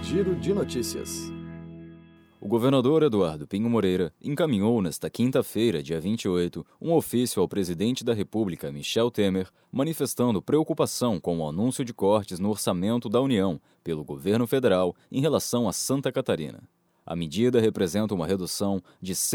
Giro de Notícias. O governador Eduardo Pinho Moreira encaminhou nesta quinta-feira, dia 28, um ofício ao presidente da República, Michel Temer, manifestando preocupação com o anúncio de cortes no orçamento da União pelo governo federal em relação a Santa Catarina. A medida representa uma redução de R$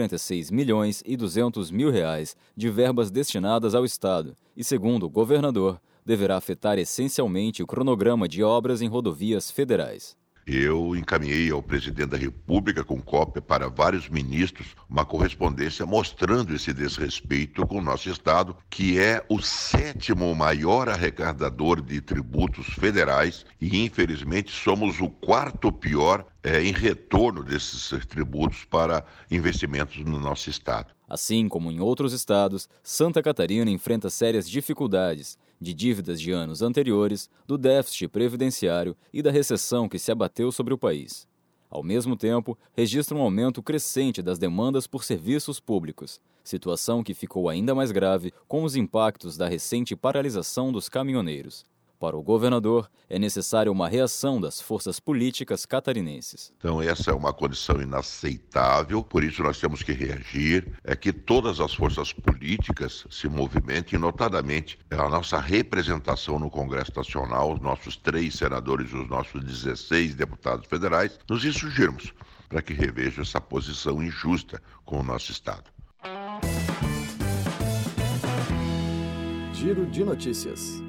146.200.000 de verbas destinadas ao Estado e, segundo o governador, deverá afetar essencialmente o cronograma de obras em rodovias federais. Eu encaminhei ao presidente da República, com cópia para vários ministros, uma correspondência mostrando esse desrespeito com o nosso Estado, que é o 7º maior arrecadador de tributos federais e, infelizmente, somos o 4º pior em retorno desses tributos para investimentos no nosso Estado. Assim como em outros estados, Santa Catarina enfrenta sérias dificuldades de dívidas de anos anteriores, do déficit previdenciário e da recessão que se abateu sobre o país. Ao mesmo tempo, registra um aumento crescente das demandas por serviços públicos, situação que ficou ainda mais grave com os impactos da recente paralisação dos caminhoneiros. Para o governador, é necessária uma reação das forças políticas catarinenses. Então essa é uma condição inaceitável, por isso nós temos que reagir, que todas as forças políticas se movimentem, notadamente a nossa representação no Congresso Nacional, os nossos 3 senadores e os nossos 16 deputados federais, nos insurgirmos para que revejam essa posição injusta com o nosso Estado. Giro de Notícias.